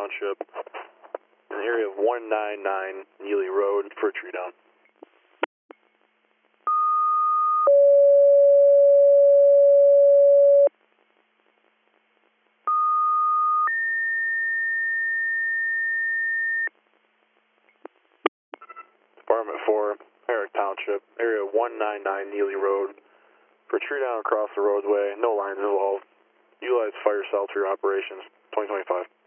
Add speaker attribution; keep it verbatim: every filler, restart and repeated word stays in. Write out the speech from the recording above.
Speaker 1: Township, in the area of one ninety-nine Neely Road for a tree down. Department four, Herrick Township, area one ninety-nine Neely Road for a tree down across the roadway, no lines involved. Utilize fire cell through operations, twenty twenty-five.